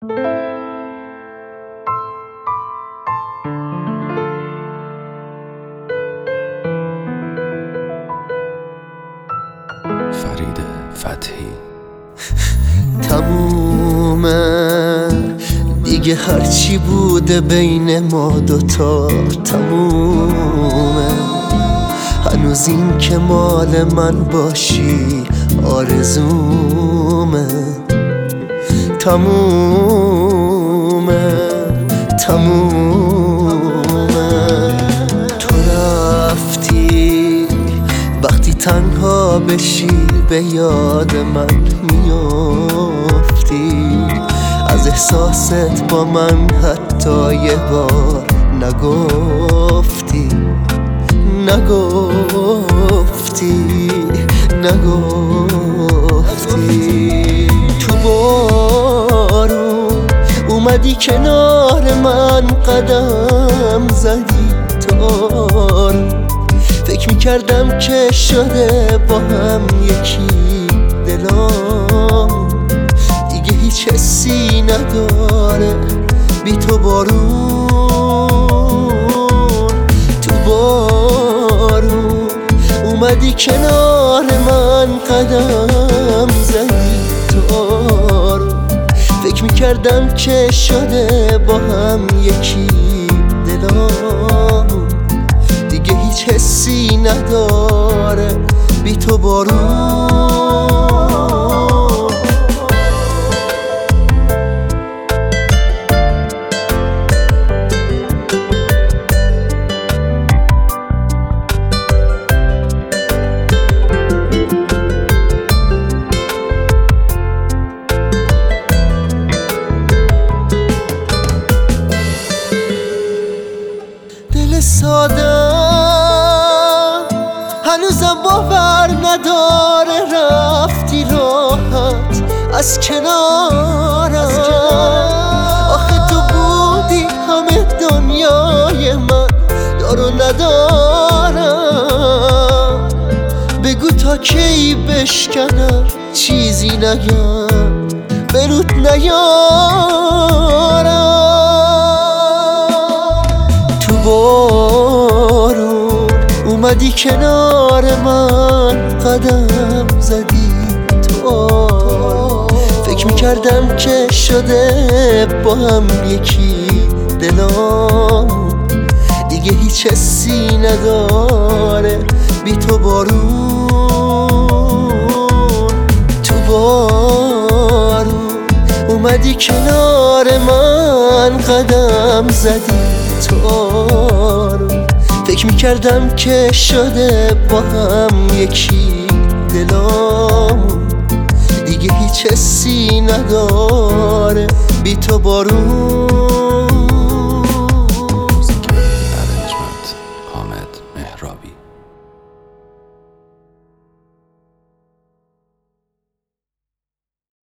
فرید فتحی. تمومه دیگه هرچی بوده بین ما دوتا تمومه. هنوز این که مال من باشی آرزومه. تمومه تو رفتی وقتی تنها بشی به یاد من میافتی. از احساست با من حتی یه بار نگفتی تو بارون اومدی کنار من قدم زدی تار. فکر میکردم که شده با هم یکی دلام. دیگه هیچ حسی نداره بی تو بارون. تو بارون اومدی کنار من قدم زدی تار. فکر میکردم که شده با هم یکی دلام. دیگه هیچ حسی نداره بی تو بارون. دل ساده هنوزم باور نداره رفتی راحت از کنارم. آخه تو بودی همه دنیای من دار و ندارم. بگو تا کی بشکنم چیزی نگم به رود نیارم. تو بارون اومدی کنار من قدم زدی تو. فکر میکردم که شده با هم یکی دلام. دیگه هیچ حسی نداره بی تو بارون. تو بارون اومدی کنار من قدم زدی تو. فکر میکردم که شده با هم یکی دلام. دیگه هیچ حسی نداره بی تو بارون. ارنجمنت حامد